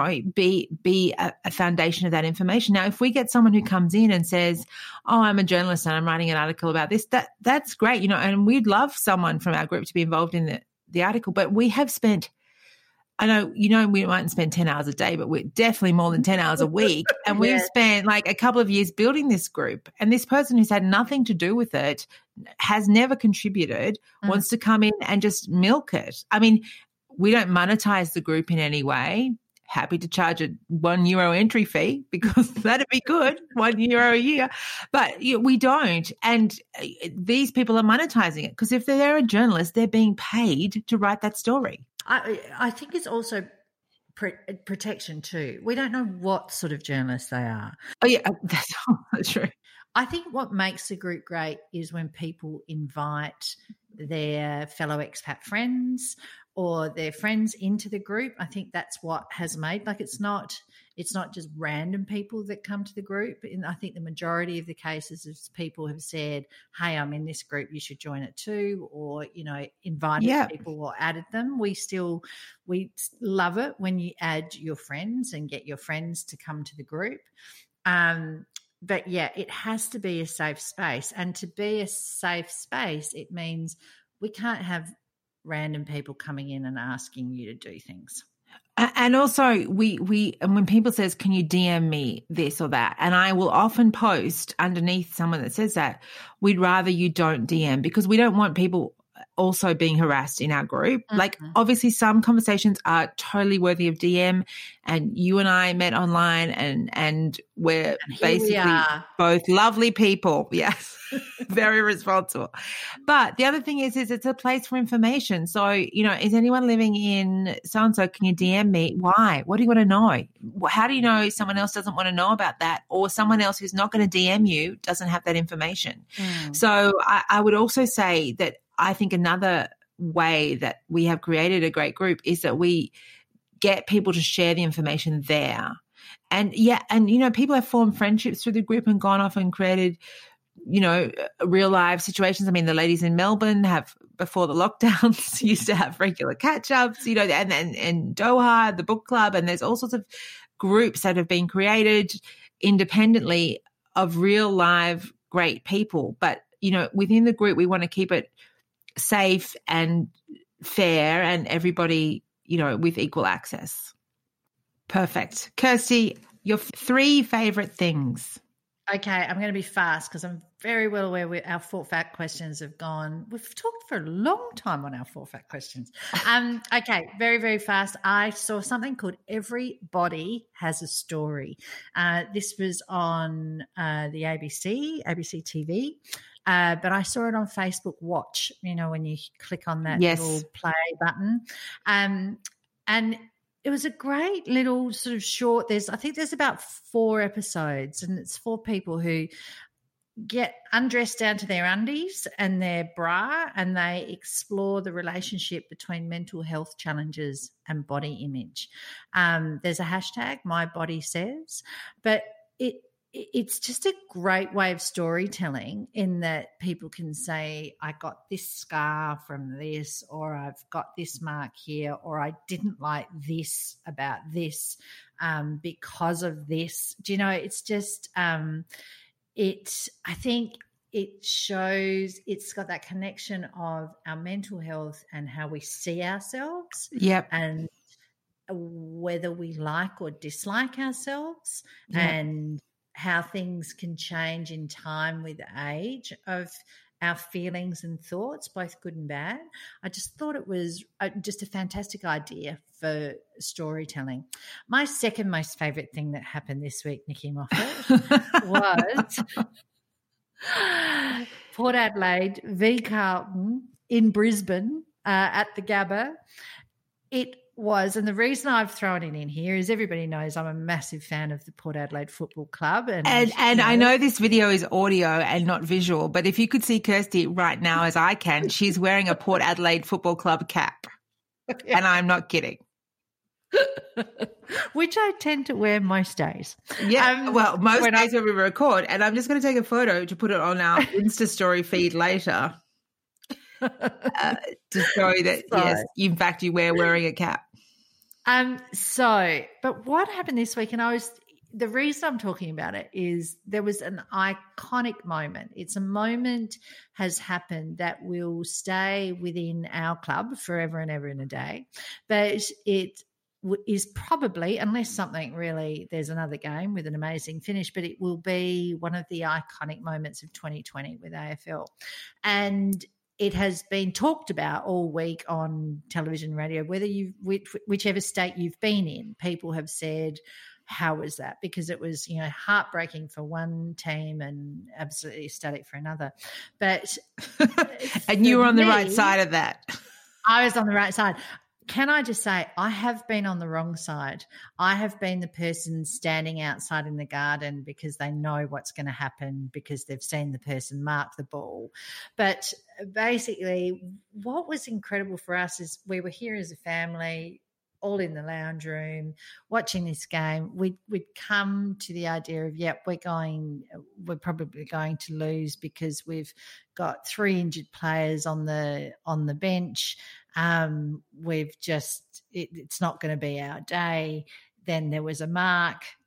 be a foundation of that information. Now, if we get someone who comes in and says, oh, I'm a journalist and I'm writing an article about this, that's great, and we'd love someone from our group to be involved in the article, but we have spent, I know, we mightn't spend 10 hours a day, but we're definitely more than 10 hours a week. And we've spent like a couple of years building this group. And this person who's had nothing to do with it, has never contributed, wants to come in and just milk it. I mean, we don't monetize the group in any way. Happy to charge a €1 entry fee because that'd be good, €1 a year. But we don't. And these people are monetizing it because if they're a journalist, they're being paid to write that story. I think it's also protection too. We don't know what sort of journalists they are. Oh, yeah, that's true. I think what makes the group great is when people invite their fellow expat friends or their friends into the group. I think that's what has made, it's not just random people that come to the group. And I think the majority of the cases is people have said, hey, I'm in this group, you should join it too, or, invited people or added them. We love it when you add your friends and get your friends to come to the group. But yeah, it has to be a safe space. And to be a safe space, it means we can't have random people coming in and asking you to do things. And also and when people says, can you DM me this or that? And I will often post underneath someone that says that, we'd rather you don't DM, because we don't want people also being harassed in our group. Mm-hmm. Like, obviously some conversations are totally worthy of DM, and you and I met online and we're basically both lovely people. Yes. Very responsible. But the other thing is it's a place for information. So, is anyone living in so-and-so? Can you DM me? Why? What do you want to know? How do you know someone else doesn't want to know about that, or someone else who's not going to DM you doesn't have that information? So I would also say that I think another way that we have created a great group is that we get people to share the information there. And people have formed friendships through the group and gone off and created, real life situations. I mean, the ladies in Melbourne have, before the lockdowns, used to have regular catch-ups, and Doha, the book club, and there's all sorts of groups that have been created independently of real live great people. But, within the group, we want to keep it safe and fair and everybody, with equal access. Perfect. Kirsty, your 3 favorite things. Okay, I'm going to be fast because I'm very well aware our 4 fact questions have gone. We've talked for a long time on our 4 fact questions. Okay, very, very fast. I saw something called Everybody Has a Story. This was on the ABC TV. But I saw it on Facebook Watch, when you click on that little play button. And it was a great little sort of short. I think there's about 4 episodes, and it's 4 people who get undressed down to their undies and their bra, and they explore the relationship between mental health challenges and body image. There's a hashtag, MyBodySays, but it's just a great way of storytelling, in that people can say, I got this scar from this, or I've got this mark here, or I didn't like this about this because of this. Do you know, it's just I think it shows, it's got that connection of our mental health and how we see ourselves. Yep. And whether we like or dislike ourselves. Yep. And how things can change in time with age of our feelings and thoughts, both good and bad. I just thought it was just a fantastic idea for storytelling. My second most favourite thing that happened this week, Nikki Moffat, was Port Adelaide v Carlton in Brisbane at the Gabba. It was, and the reason I've thrown it in here is everybody knows I'm a massive fan of the Port Adelaide Football Club. And I know this video is audio and not visual, but if you could see Kirsty right now as I can, she's wearing a Port Adelaide Football Club cap. Yeah. And I'm not kidding. Which I tend to wear most days. Yeah, most days when we record. And I'm just going to take a photo to put it on our Insta story feed later. To show that, yes, in fact, you were wearing a cap. But what happened this week, and the reason I'm talking about it is there was an iconic moment. It's a moment has happened that will stay within our club forever and ever and a day. But it is probably, unless something really, there's another game with an amazing finish, but it will be one of the iconic moments of 2020 with AFL. And it has been talked about all week on television, radio, whether whichever state you've been in, people have said, how was that? Because it was, heartbreaking for one team and absolutely ecstatic for another. But and you were on the right side of that. I was on the right side. Can I just say, I have been on the wrong side. I have been the person standing outside in the garden because they know what's going to happen because they've seen the person mark the ball. But basically, what was incredible for us is we were here as a family, all in the lounge room, watching this game. We'd come to the idea of, we're probably going to lose because we've got 3 injured players on the bench. It's not going to be our day. Then there was a mark.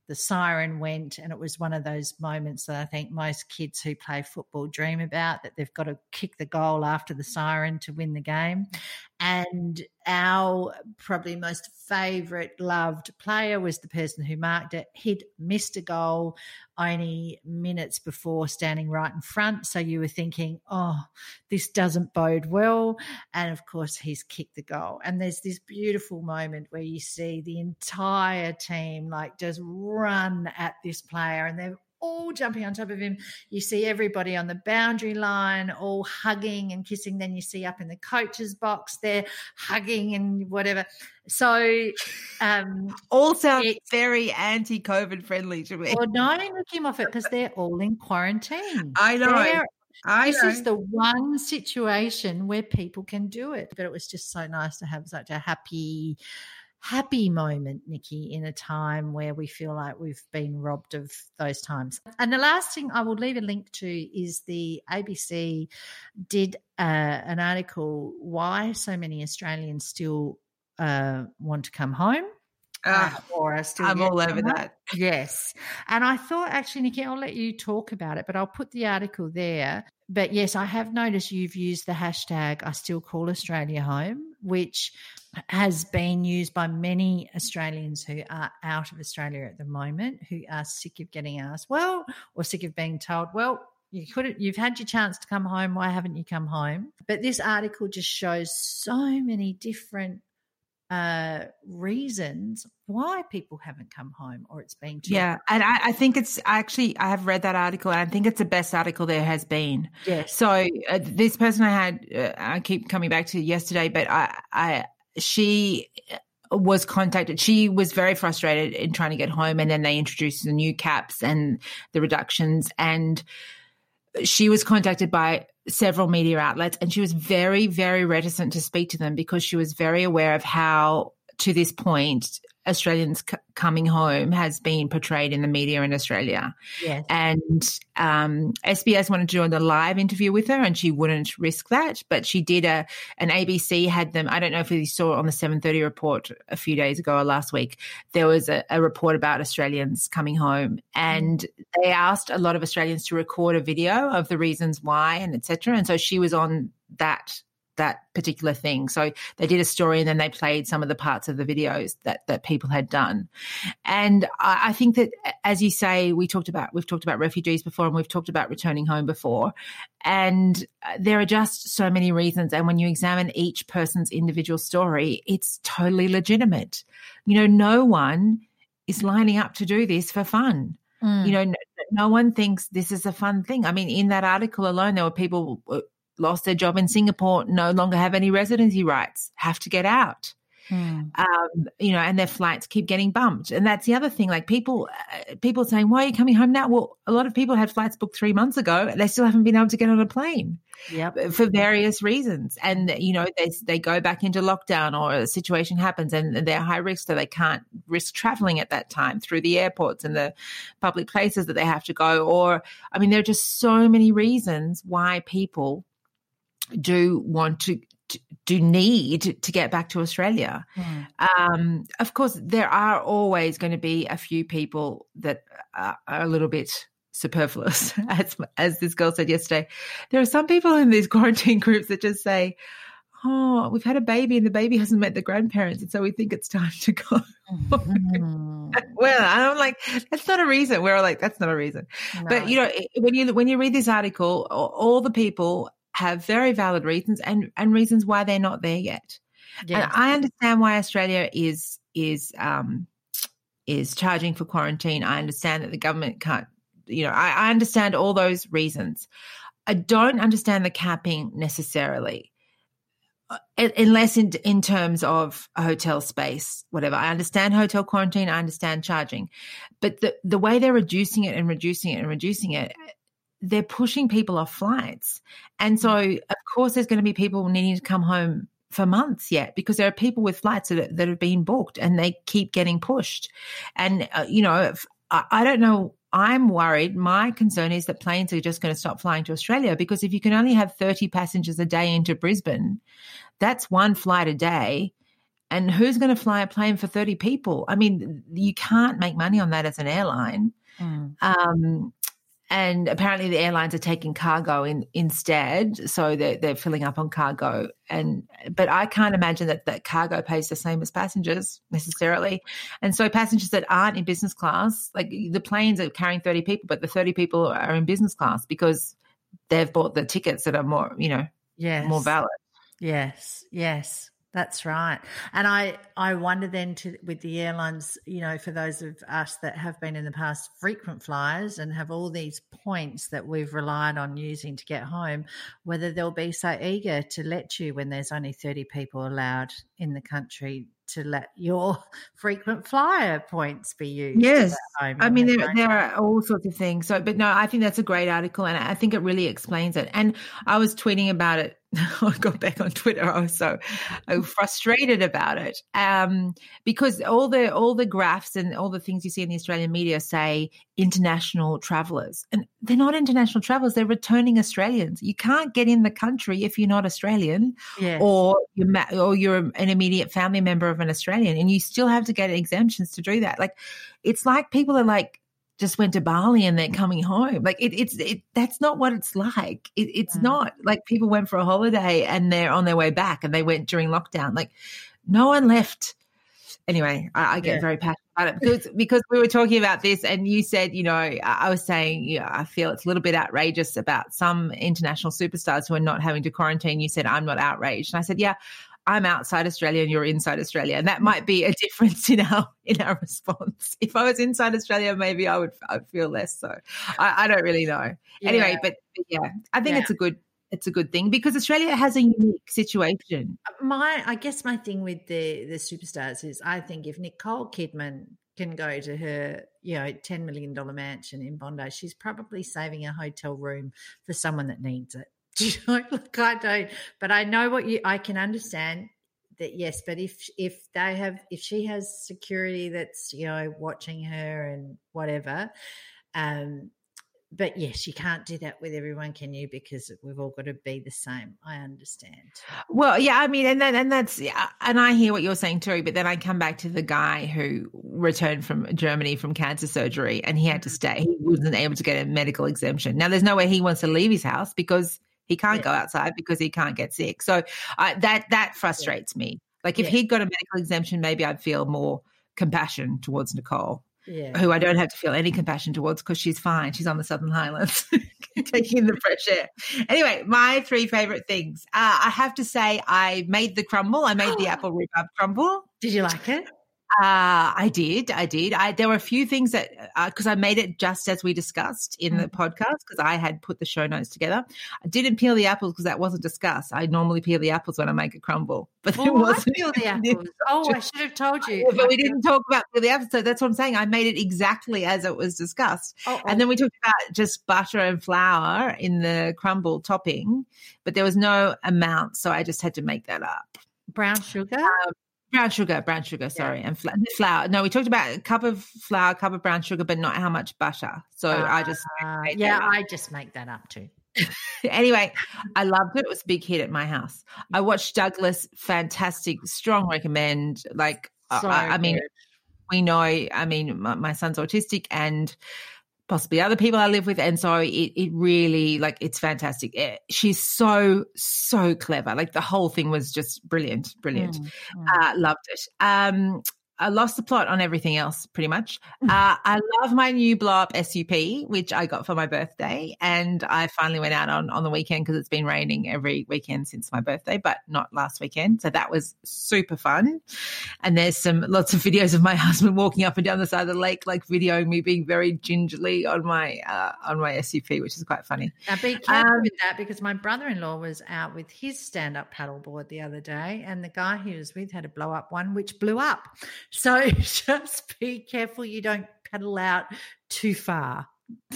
the siren went, and it was one of those moments that I think most kids who play football dream about, that they've got to kick the goal after the siren to win the game. And our probably most favourite loved player was the person who marked it. He'd missed a goal only minutes before, standing right in front. So you were thinking, oh, this doesn't bode well. And of course, he's kicked the goal. And there's this beautiful moment where you see the entire team like just run at this player, and they're all jumping on top of him. You see everybody on the boundary line all hugging and kissing. Then you see up in the coach's box they're hugging and whatever. So all sounds very anti-COVID friendly to me. Well, no, Nikki Moffat, because they're all in quarantine. I know. This is the one situation where people can do it. But it was just so nice to have such a happy moment, Nikki, in a time where we feel like we've been robbed of those times. And the last thing I will leave a link to is the ABC did an article, why so many Australians still want to come home. Or are still I'm all over that. Yes. And I thought, actually, Nikki, I'll let you talk about it, but I'll put the article there. But yes, I have noticed you've used the hashtag I still call Australia home, which has been used by many Australians who are out of Australia at the moment, who are sick of getting asked, well, or sick of being told, well, you've had your chance to come home. Why haven't you come home? But this article just shows so many different reasons why people haven't come home, or it's been too long. And I think it's actually, I have read that article, and I think it's the best article there has been. Yes. So this person I had, I keep coming back to yesterday, but she was contacted. She was very frustrated in trying to get home, and then they introduced the new caps and the reductions, and she was contacted by several media outlets, and she was very, very reticent to speak to them because she was very aware of how, to this point, Australians coming home has been portrayed in the media in Australia. Yes. And SBS wanted to do a live interview with her, and she wouldn't risk that. But she did an ABC had them. I don't know if you saw it on the 7:30 report a few days ago or last week. There was a report about Australians coming home, and they asked a lot of Australians to record a video of the reasons why and et cetera. And so she was on that particular thing. So they did a story, and then they played some of the parts of the videos that people had done. And I think that, as you say, we've talked about refugees before, and we've talked about returning home before. And there are just so many reasons. And when you examine each person's individual story, it's totally legitimate. No one is lining up to do this for fun. No one thinks this is a fun thing. I mean, in that article alone, there were people lost their job in Singapore, no longer have any residency rights, have to get out. And their flights keep getting bumped. And that's the other thing, like people saying, why are you coming home now? Well, a lot of people had flights booked 3 months ago. They still haven't been able to get on a plane for various reasons. And, they go back into lockdown, or a situation happens and they're high risk, so they can't risk traveling at that time through the airports and the public places that they have to go. Or, I mean, there are just so many reasons why people do need to get back to Australia. Of course, there are always going to be a few people that are a little bit superfluous, as this girl said yesterday. There are some people in these quarantine groups that just say, oh, we've had a baby and the baby hasn't met the grandparents, and so we think it's time to go. Well, I'm like, that's not a reason. We're all like, that's not a reason. No. But, when you read this article, all the people have very valid reasons and reasons why they're not there yet. Yes. And I understand why Australia is charging for quarantine. I understand that the government can't, I understand all those reasons. I don't understand the capping necessarily, unless in terms of a hotel space, whatever. I understand hotel quarantine. I understand charging. But the way they're reducing it, they're pushing people off flights. And so, of course, there's going to be people needing to come home for months yet, because there are people with flights that have been booked and they keep getting pushed. And, I don't know. I'm worried. My concern is that planes are just going to stop flying to Australia, because if you can only have 30 passengers a day into Brisbane, that's one flight a day. And who's going to fly a plane for 30 people? I mean, you can't make money on that as an airline. And apparently the airlines are taking cargo instead, so they're filling up on cargo. But I can't imagine that cargo pays the same as passengers necessarily. And so passengers that aren't in business class, like the planes are carrying 30 people, but the 30 people are in business class because they've bought the tickets that are more, more valid. Yes. That's right. And I wonder then with the airlines, for those of us that have been in the past frequent flyers and have all these points that we've relied on using to get home, whether they'll be so eager to let you, when there's only 30 people allowed in the country, to let your frequent flyer points be used. Yes. I mean, there are all sorts of things. But no, I think that's a great article, and I think it really explains it. And I was tweeting about it. I got back on Twitter. I was so frustrated about it because all the graphs and all the things you see in the Australian media say international travellers, and they're not international travellers. They're returning Australians. You can't get in the country if you're not Australian, or you're an immediate family member of an Australian, and you still have to get exemptions to do that. Like, it's like people are like, just went to Bali and they're coming home. Like that's not what it's like. It's not like people went for a holiday and they're on their way back and they went during lockdown. Like, no one left. Anyway, I get very passionate about it because we were talking about this and you said, I was saying, I feel it's a little bit outrageous about some international superstars who are not having to quarantine. You said, I'm not outraged. And I said, yeah, I'm outside Australia and you're inside Australia. And that might be a difference in our response. If I was inside Australia, maybe I'd feel less so. I don't really know. Yeah. Anyway, but yeah, I think it's a good thing because Australia has a unique situation. I guess my thing with the superstars is I think if Nicole Kidman can go to her, $10 million mansion in Bondi, she's probably saving a hotel room for someone that needs it. Look, I don't, but I know I can understand that. Yes, but if she has security that's watching her and whatever, but yes, you can't do that with everyone, can you? Because we've all got to be the same. I understand. Well, yeah, I mean, and that's and I hear what you're saying too. But then I come back to the guy who returned from Germany from cancer surgery, and he had to stay. He wasn't able to get a medical exemption. Now, there's no way he wants to leave his house because he can't go outside because he can't get sick. So that frustrates me. Like if he'd got a medical exemption, maybe I'd feel more compassion towards Nicole, who I don't have to feel any compassion towards because she's fine. She's on the Southern Highlands taking in the fresh air. Anyway, my 3 favourite things. I have to say I made the crumble. I made the apple rhubarb crumble. Did you like it? I did. There were a few things that because I made it just as we discussed in the podcast because I had put the show notes together. I didn't peel the apples because that wasn't discussed. I normally peel the apples when I make a crumble, but it wasn't. I peel the apples. I should have told you. Yeah, but we didn't talk about the apples, so that's what I'm saying. I made it exactly as it was discussed, and then we talked about just butter and flour in the crumble topping, but there was no amount, so I just had to make that up. Brown sugar. Brown sugar, sorry, and flour. No, we talked about a cup of flour, cup of brown sugar, but not how much butter. So I just I just make that up too. Anyway, I loved it. It was a big hit at my house. I watched Douglas, fantastic, strong recommend. Like, I mean, we know, I mean, my son's autistic and possibly other people I live with. And so it really, like, it's fantastic. She's so clever. Like the whole thing was just brilliant. Loved it. I lost the plot on everything else pretty much. I love my new blow up SUP, which I got for my birthday. And I finally went out on the weekend because it's been raining every weekend since my birthday, but not last weekend. So that was super fun. And there's lots of videos of my husband walking up and down the side of the lake, like videoing me being very gingerly on my SUP, which is quite funny. Now be careful with that because my brother-in-law was out with his stand-up paddleboard the other day and the guy he was with had a blow-up one which blew up. So just be careful you don't paddle out too far.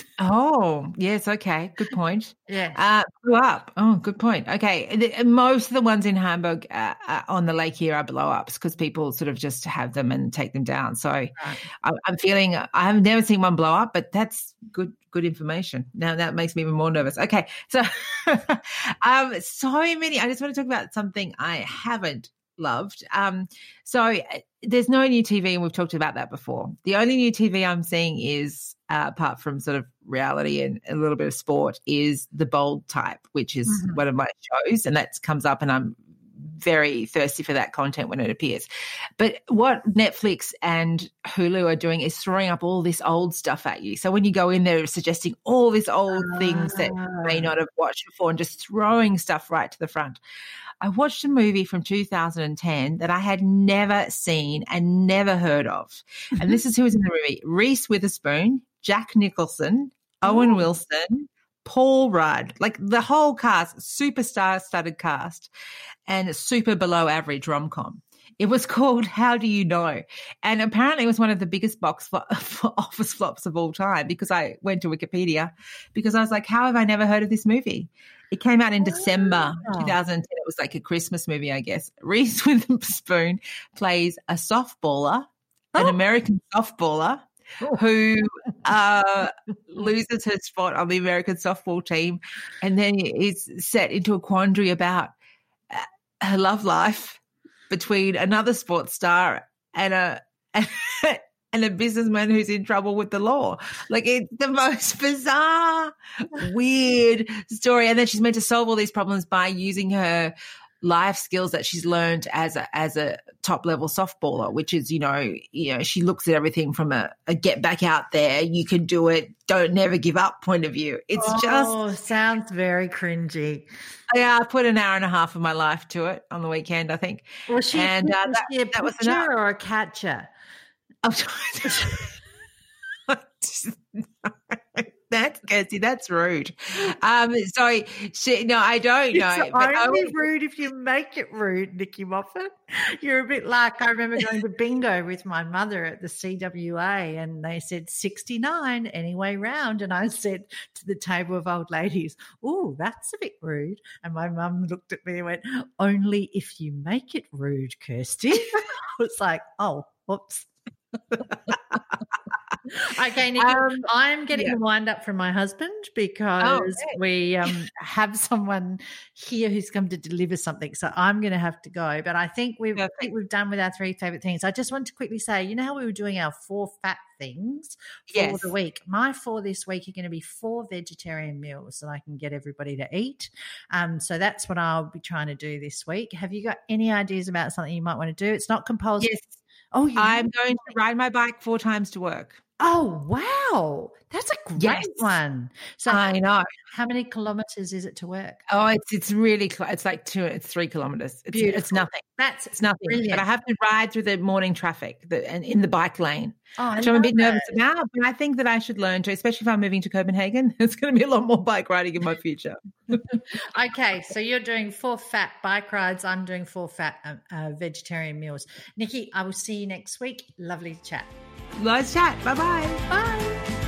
Oh, yes, okay. Good point. Yeah. Blew up. Oh, good point. Okay. Most of the ones in Hamburg on the lake here are blow-ups because people sort of just have them and take them down. So I'm feeling I have never seen one blow up, but that's good information. Now that makes me even more nervous. Okay. So so many. I just want to talk about something I haven't loved. So there's no new TV, and we've talked about that before. The only new TV I'm seeing is, apart from sort of reality and a little bit of sport, is The Bold Type, which is one of my shows, and that comes up, and I'm very thirsty for that content when it appears. But what Netflix and Hulu are doing is throwing up all this old stuff at you. So when you go in there, suggesting all these old things that you may not have watched before and just throwing stuff right to the front. I watched a movie from 2010 that I had never seen and never heard of. And this is who was in the movie: Reese Witherspoon, Jack Nicholson, Owen Wilson, Paul Rudd, like the whole cast, superstar-studded cast, and super below average rom-com. It was called How Do You Know? And apparently it was one of the biggest office flops of all time, because I went to Wikipedia because I was like, how have I never heard of this movie? It came out in December 2010. It was like a Christmas movie, I guess. Reese Witherspoon plays a softballer, an American softballer, who loses her spot on the American softball team, and then is set into a quandary about her love life between another sports star and a businessman who's in trouble with the law. Like, it's the most bizarre, weird story. And then she's meant to solve all these problems by using her life skills that she's learned as a top level softballer, which is, you know, she looks at everything from a get back out there, you can do it, don't never give up point of view. It's just sounds very cringy. Yeah, I put an hour and a half of my life to it on the weekend, I think. Was she a pitcher or a catcher? That's Kirsty. That's rude. I don't know. It's only rude if you make it rude, Nikki Moffat. You're a bit like, I remember going to bingo with my mother at the CWA, and they said 69 anyway round, and I said to the table of old ladies, "Oh, that's a bit rude." And my mum looked at me and went, "Only if you make it rude, Kirsty." I was like, "Oh, whoops." Okay, Nikki, I'm getting a wind up from my husband because we have someone here who's come to deliver something. So I'm going to have to go. But I think we've done with our 3 favourite things. I just want to quickly say, you know how we were doing our 4 fat things for the week? My 4 this week are going to be 4 vegetarian meals that I can get everybody to eat. So that's what I'll be trying to do this week. Have you got any ideas about something you might want to do? It's not compulsory. Yes. I'm going to ride my bike 4 times to work. Oh, wow. That's a great one. So I know. How many kilometres is it to work? Oh, it's really it's like 3 kilometres. It's nothing. It's nothing. Brilliant. But I have to ride through the morning traffic and in the bike lane, which I'm a bit nervous about. But I think that I should learn to, especially if I'm moving to Copenhagen. There's going to be a lot more bike riding in my future. Okay, so you're doing 4 fat bike rides. I'm doing 4 fat vegetarian meals. Nikki, I will see you next week. Lovely to chat. Let's chat. Bye-bye. Bye.